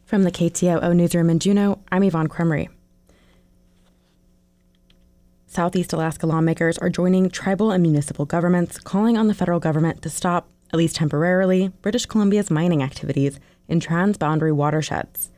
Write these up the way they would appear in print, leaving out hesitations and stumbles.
From the KTOO newsroom in Juneau, I'm Yvonne Cremery. Southeast Alaska lawmakers are joining tribal and municipal governments, calling on the federal government to stop, at least temporarily, British Columbia's mining activities in transboundary watersheds.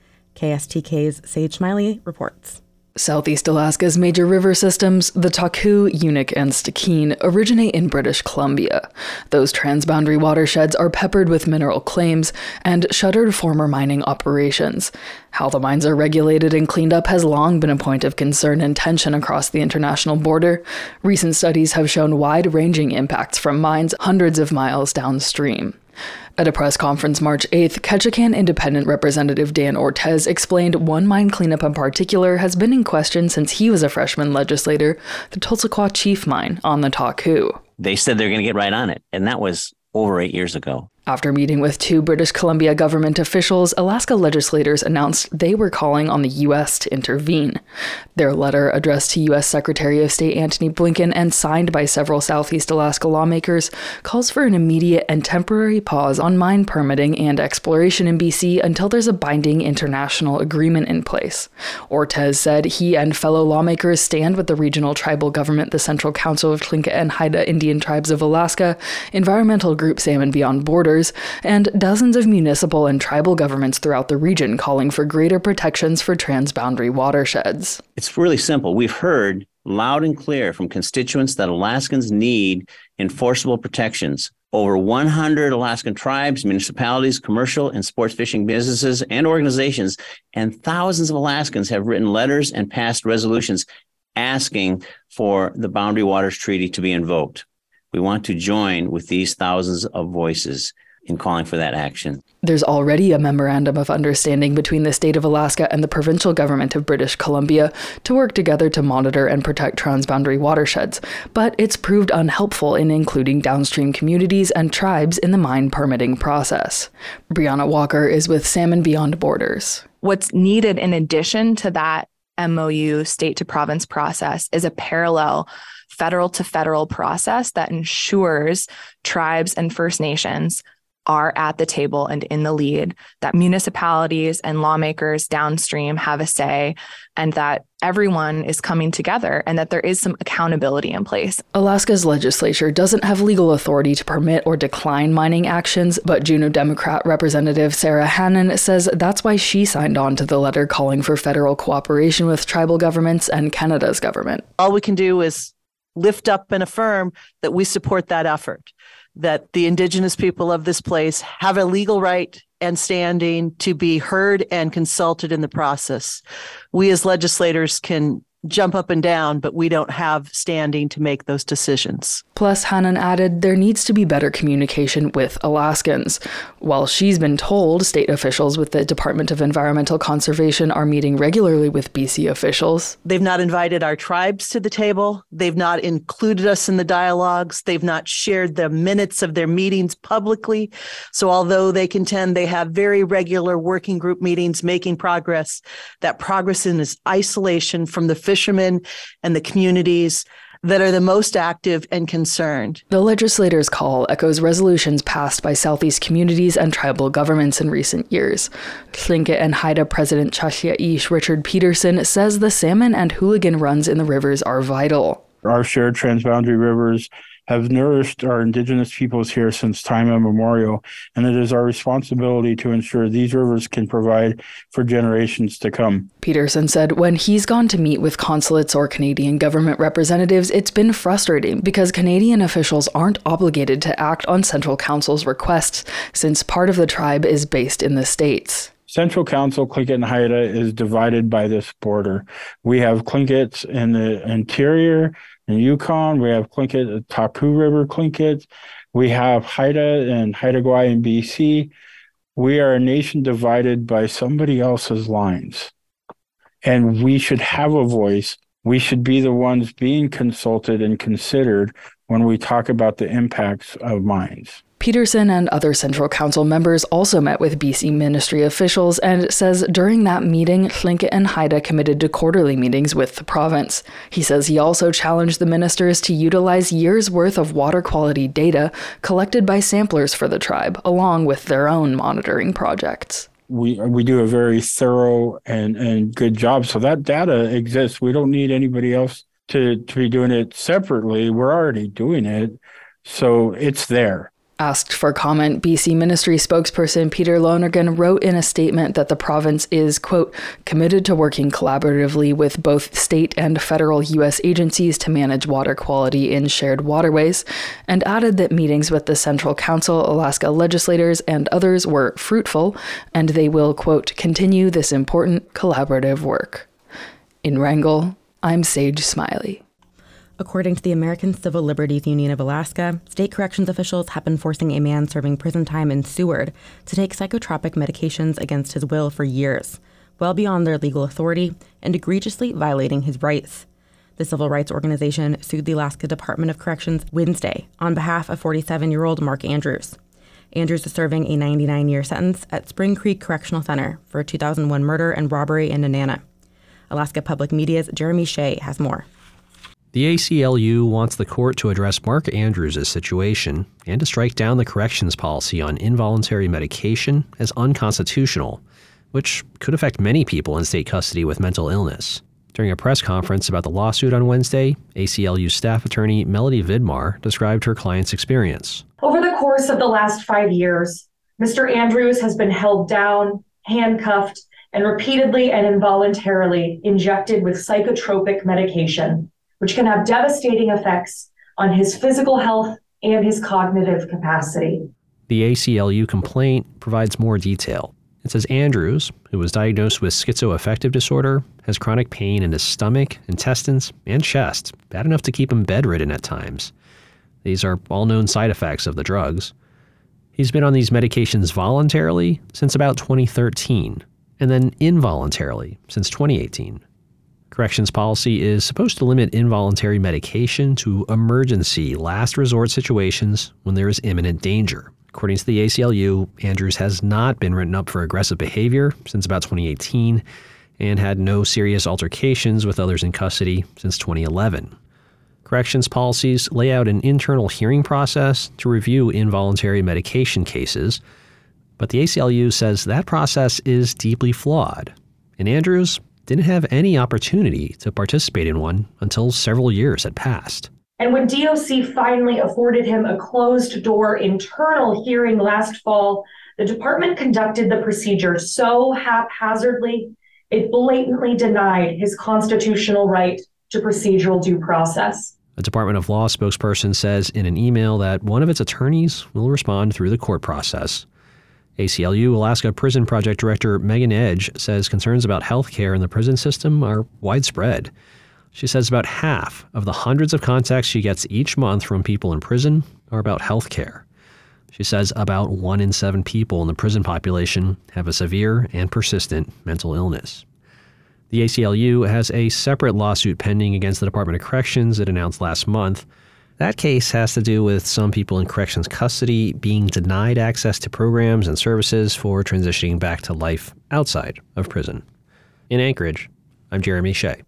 KSTK's Sage Smiley reports. Southeast Alaska's major river systems, the Taku, Unuk, and Stikine, originate in British Columbia. Those transboundary watersheds are peppered with mineral claims and shuttered former mining operations. How the mines are regulated and cleaned up has long been a point of concern and tension across the international border. Recent studies have shown wide-ranging impacts from mines hundreds of miles downstream. At a press conference March 8th, Ketchikan Independent Representative Dan Ortez explained one mine cleanup in particular has been in question since he was a freshman legislator, the Tulsaqua Chief Mine on the Taku. They said they're going to get right on it, and that was over 8 years ago. After meeting with two British Columbia government officials, Alaska legislators announced they were calling on the U.S. to intervene. Their letter, addressed to U.S. Secretary of State Antony Blinken and signed by several Southeast Alaska lawmakers, calls for an immediate and temporary pause on mine permitting and exploration in BC until there's a binding international agreement in place. Ortez said he and fellow lawmakers stand with the regional tribal government, the Central Council of Tlingit and Haida Indian Tribes of Alaska, environmental group Salmon Beyond Borders, and dozens of municipal and tribal governments throughout the region calling for greater protections for transboundary watersheds. It's really simple. We've heard loud and clear from constituents that Alaskans need enforceable protections. Over 100 Alaskan tribes, municipalities, commercial and sports fishing businesses and organizations, and thousands of Alaskans have written letters and passed resolutions asking for the Boundary Waters Treaty to be invoked. We want to join with these thousands of voices in calling for that action. There's already a memorandum of understanding between the state of Alaska and the provincial government of British Columbia to work together to monitor and protect transboundary watersheds, but it's proved unhelpful in including downstream communities and tribes in the mine permitting process. Brianna Walker is with Salmon Beyond Borders. What's needed in addition to that MOU state to province process is a parallel federal to federal process that ensures tribes and First Nations are at the table and in the lead, that municipalities and lawmakers downstream have a say, and that everyone is coming together and that there is some accountability in place. Alaska's legislature doesn't have legal authority to permit or decline mining actions, but Juneau Democrat Representative Sarah Hannon says that's why she signed on to the letter calling for federal cooperation with tribal governments and Canada's government. All we can do is lift up and affirm that we support that effort, that the Indigenous people of this place have a legal right and standing to be heard and consulted in the process. We as legislators can jump up and down, but we don't have standing to make those decisions. Plus, Hannon added there needs to be better communication with Alaskans. While she's been told state officials with the Department of Environmental Conservation are meeting regularly with BC officials, they've not invited our tribes to the table. They've not included us in the dialogues. They've not shared the minutes of their meetings publicly. So although they contend they have very regular working group meetings making progress, that progress is isolation from the fishermen and the communities that are the most active and concerned. The legislators' call echoes resolutions passed by Southeast communities and tribal governments in recent years. Tlingit and Haida President Chashiaish Richard Peterson says the salmon and hooligan runs in the rivers are vital. Our shared transboundary rivers have nourished our Indigenous peoples here since time immemorial, and it is our responsibility to ensure these rivers can provide for generations to come. Peterson said when he's gone to meet with consulates or Canadian government representatives, it's been frustrating because Canadian officials aren't obligated to act on Central Council's requests since part of the tribe is based in the States. Central Council, Tlingit and Haida, is divided by this border. We have Tlingits in the interior, in Yukon. We have Tlingit, Taku River Tlingits. We have Haida and Haida Gwaii in BC. We are a nation divided by somebody else's lines. And we should have a voice. We should be the ones being consulted and considered when we talk about the impacts of mines. Peterson and other Central Council members also met with BC ministry officials and says during that meeting, Tlingit and Haida committed to quarterly meetings with the province. He says he also challenged the ministers to utilize years' worth of water quality data collected by samplers for the tribe, along with their own monitoring projects. we do a very thorough and good job. So that data exists. We don't need anybody else to be doing it separately. We're already doing it. So it's there. Asked for comment, BC Ministry spokesperson Peter Lonergan wrote in a statement that the province is, quote, committed to working collaboratively with both state and federal U.S. agencies to manage water quality in shared waterways, and added that meetings with the Central Council, Alaska legislators, and others were fruitful, and they will, quote, continue this important collaborative work. In Wrangell, I'm Sage Smiley. According to the American Civil Liberties Union of Alaska, state corrections officials have been forcing a man serving prison time in Seward to take psychotropic medications against his will for years, well beyond their legal authority and egregiously violating his rights. The civil rights organization sued the Alaska Department of Corrections Wednesday on behalf of 47-year-old Mark Andrews. Andrews is serving a 99-year sentence at Spring Creek Correctional Center for a 2001 murder and robbery in Nenana. Alaska Public Media's Jeremy Shea has more. The ACLU wants the court to address Mark Andrews' situation and to strike down the corrections policy on involuntary medication as unconstitutional, which could affect many people in state custody with mental illness. During a press conference about the lawsuit on Wednesday, ACLU staff attorney Melody Vidmar described her client's experience. Over the course of the last 5 years, Mr. Andrews has been held down, handcuffed, and repeatedly and involuntarily injected with psychotropic medication, which can have devastating effects on his physical health and his cognitive capacity. The ACLU complaint provides more detail. It says Andrews, who was diagnosed with schizoaffective disorder, has chronic pain in his stomach, intestines, and chest, bad enough to keep him bedridden at times. These are all known side effects of the drugs. He's been on these medications voluntarily since about 2013, and then involuntarily since 2018. Corrections policy is supposed to limit involuntary medication to emergency, last resort situations when there is imminent danger. According to the ACLU, Andrews has not been written up for aggressive behavior since about 2018 and had no serious altercations with others in custody since 2011. Corrections policies lay out an internal hearing process to review involuntary medication cases, but the ACLU says that process is deeply flawed, and Andrews didn't have any opportunity to participate in one until several years had passed. And when DOC finally afforded him a closed-door internal hearing last fall, the department conducted the procedure so haphazardly, it blatantly denied his constitutional right to procedural due process. A Department of Law spokesperson says in an email that one of its attorneys will respond through the court process. ACLU Alaska Prison Project Director Megan Edge says concerns about health care in the prison system are widespread. She says about half of the hundreds of contacts she gets each month from people in prison are about health care. She says about 1 in 7 people in the prison population have a severe and persistent mental illness. The ACLU has a separate lawsuit pending against the Department of Corrections it announced last month. That case has to do with some people in corrections custody being denied access to programs and services for transitioning back to life outside of prison. In Anchorage, I'm Jeremy Shea.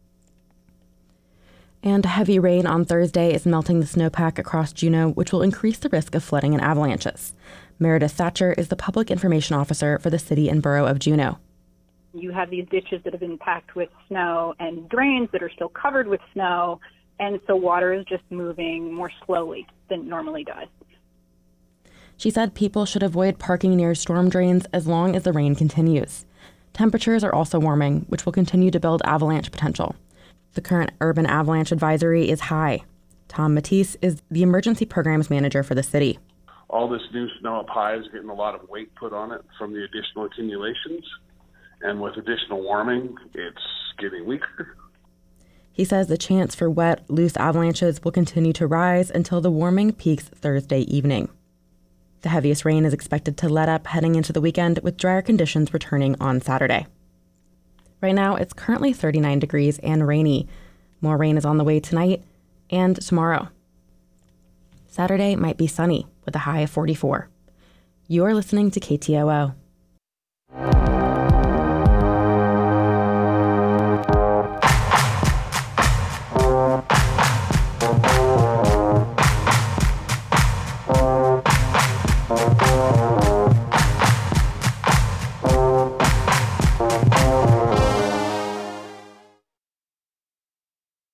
And heavy rain on Thursday is melting the snowpack across Juneau, which will increase the risk of flooding and avalanches. Meredith Thatcher is the public information officer for the city and borough of Juneau. You have these ditches that have been packed with snow and drains that are still covered with snow. And so water is just moving more slowly than it normally does. She said people should avoid parking near storm drains as long as the rain continues. Temperatures are also warming, which will continue to build avalanche potential. The current urban avalanche advisory is high. Tom Matisse is the emergency programs manager for the city. All this new snow up high is getting a lot of weight put on it from the additional accumulations. And with additional warming, it's getting weaker. He says the chance for wet, loose avalanches will continue to rise until the warming peaks Thursday evening. The heaviest rain is expected to let up heading into the weekend, with drier conditions returning on Saturday. Right now, it's currently 39 degrees and rainy. More rain is on the way tonight and tomorrow. Saturday might be sunny with a high of 44. You're listening to KTOO.